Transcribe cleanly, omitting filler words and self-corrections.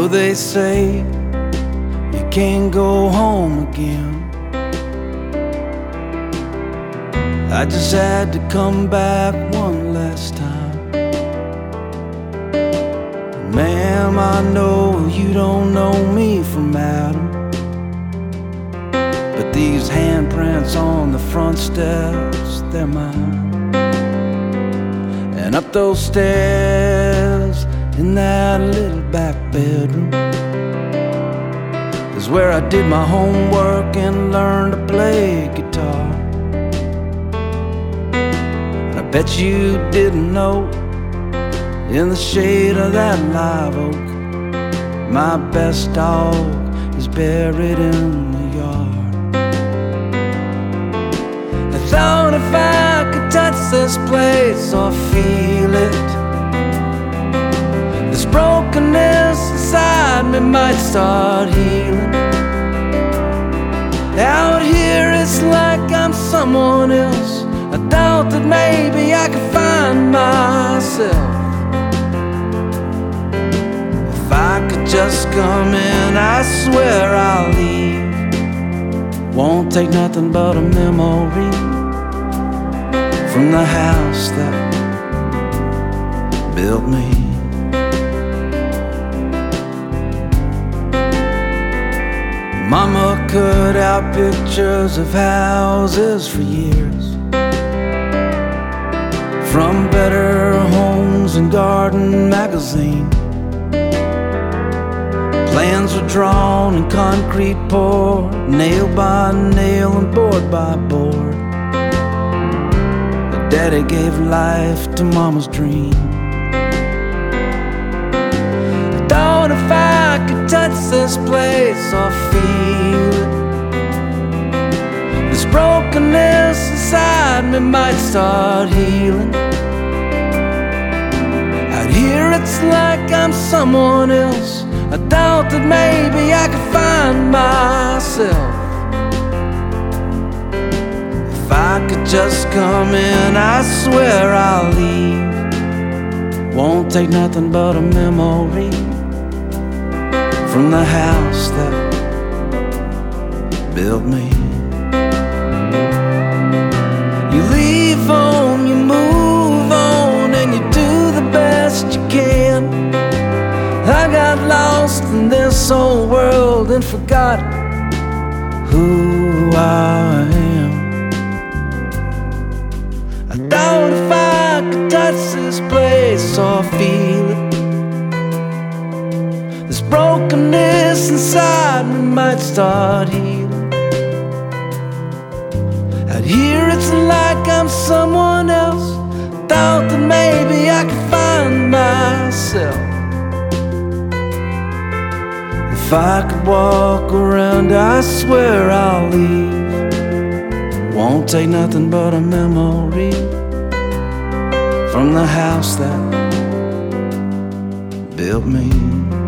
So they say you can't go home again. I just had to come back one last time. Ma'am, I know you don't know me from Adam, but these handprints on the front steps, they're mine. And up those stairs in that little back bedroom is where I did my homework and learned to play guitar. And I bet you didn't know, in the shade of that live oak, my best dog is buried in the yard. I thought if I could touch this place or feel it, this brokenness inside me might start healing. Out here it's like I'm someone else. I thought that maybe I could find myself. If I could just come in, I swear I'll leave. Won't take nothing but a memory from the house that built me. Mama cut out pictures of houses for years, from Better Homes and Garden magazine. Plans were drawn and concrete poured, nail by nail and board by board. Daddy gave life to Mama's dream. I thought if I could touch this place or feel it, this brokenness inside me might start healing. Out here it's like I'm someone else. I thought that maybe I could find myself. If I could just come in, I swear I'll leave. Won't take nothing but a memory from the house that built me. You leave on, you move on, and you do the best you can. I got lost in this old world and forgot who I am. I thought if I could touch this place or feel it, this brokenness inside me might start healing. Out here it's like I'm someone else. Thought that maybe I could find myself. If I could walk around, I swear I'll leave. Won't take nothing but a memory from the house that built me.